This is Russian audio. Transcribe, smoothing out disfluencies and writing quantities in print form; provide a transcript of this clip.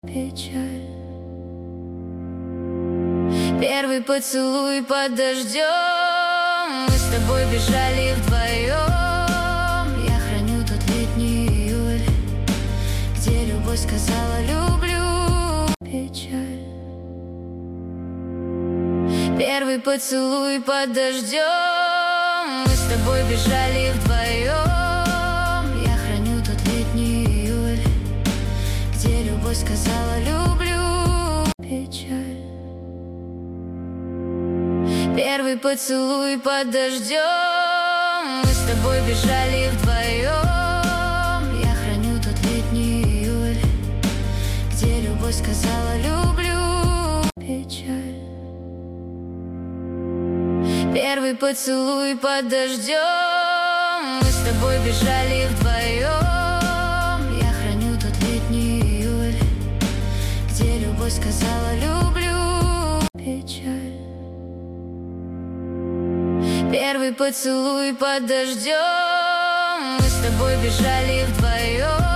печаль. Первый поцелуй под дождем, мы с тобой бежали вдвоем. Я храню тот летний июль, где любовь сказала люблю, печаль. Первый поцелуй под дождем, мы с тобой бежали вдвоем. Я храню тот летний июль, где любовь сказала люблю, печаль. Первый поцелуй под дождем, мы с тобой бежали вдвоем. Я храню тот летний июль, где любовь сказала люблю, печаль. Первый поцелуй под дождем, мы с тобой бежали вдвоем. Я храню тот летний июль, где любовь сказала люблю, печаль. Первый поцелуй под дождем, мы с тобой бежали вдвоем.